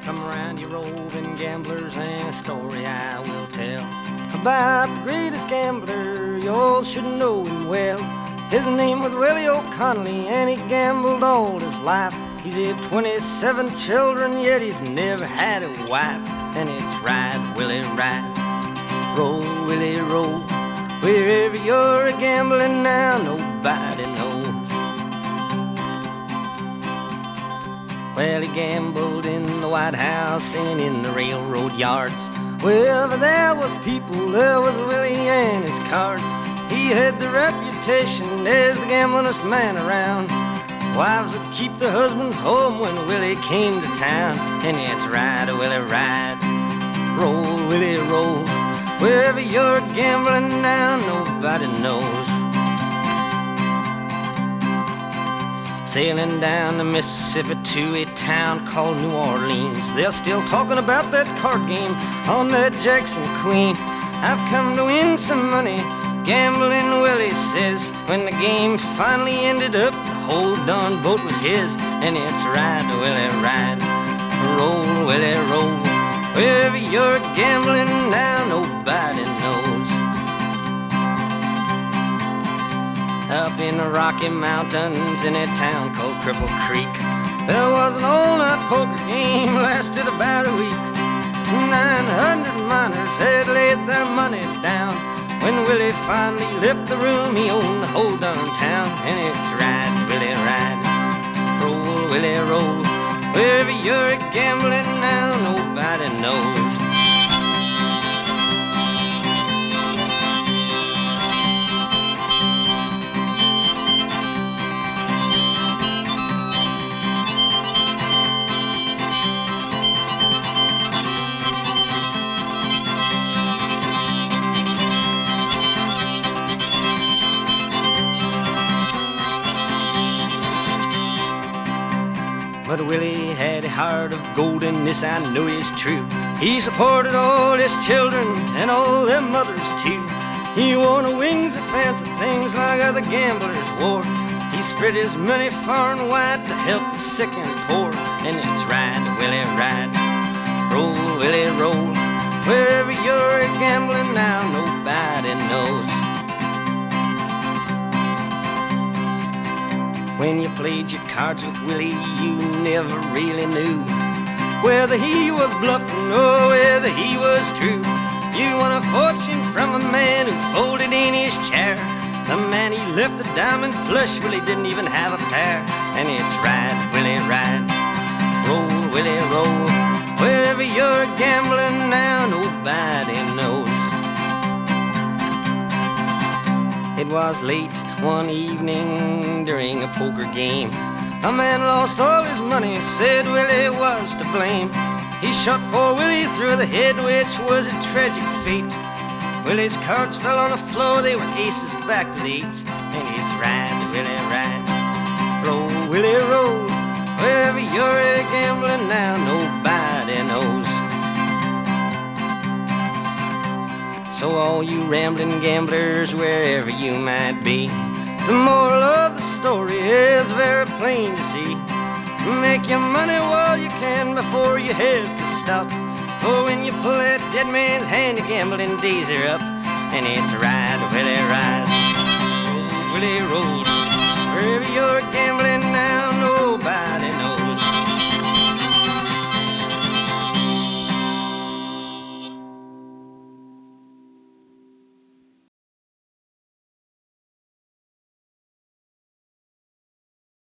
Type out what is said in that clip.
Come around you roving gamblers, and a story I will tell about the greatest gambler, you all should know him well. His name was Willie O'Connelly, and he gambled all his life. He's had 27 children, yet he's never had a wife. And it's ride, Willie, ride, roll, Willie, roll. Wherever you're a-gambling now, nobody knows. Well, he gambled in the White House and in the railroad yards. Wherever there was people, there was Willie and his cards. He had the reputation as the gamblingest man around. Wives would keep their husbands home when Willie came to town. And it's ride, Willie, ride, roll, Willie, roll. Wherever you're gambling now, nobody knows. Sailing down the Mississippi to a town called New Orleans, they're still talking about that card game on that Jackson Queen. I've come to win some money, gambling, Willie says. When the game finally ended up, the whole darn boat was his. And it's ride, Willie, ride, roll, Willie, roll. Wherever you're gambling now, nobody knows. Up in the Rocky Mountains in a town called Cripple Creek, there was an all-night poker game, lasted about a week. 900 miners had laid their money down. When Willie finally left the room, he owned the whole darn town. And it's ride, Willie, ride, roll, Willie, roll. Wherever you're gambling now, nobody knows. But Willie had a heart of gold, and this I know is true. He supported all his children and all their mothers too. He wore no wings of fancy things like other gamblers wore. He spread his money far and wide to help the sick and poor. And it's ride, Willie, ride, roll, Willie, roll. Wherever you're gambling now, nobody knows. When you played your cards with Willie, you never really knew whether he was bluffing or whether he was true. You won a fortune from a man who folded in his chair. The man he left a diamond flush, Willie didn't even have a pair. And it's ride, Willie, ride, roll, Willie, roll. Wherever you're gambling now, nobody knows. It was late one evening during a poker game. A man lost all his money, said Willie was to blame. He shot poor Willie through the head, which was a tragic fate. Willie's cards fell on the floor, they were aces back with eights. And it's ride, Willie, ride, roll, Willie, roll. Wherever you're gambling now, nobody knows. So all you rambling gamblers, wherever you might be, the moral of the story is very plain to see. Make your money while you can before you have to stop. For when you pull that dead man's hand, your gambling days are up. And it's ride, Willie, ride, roll, Willie, roll. Wherever you're gambling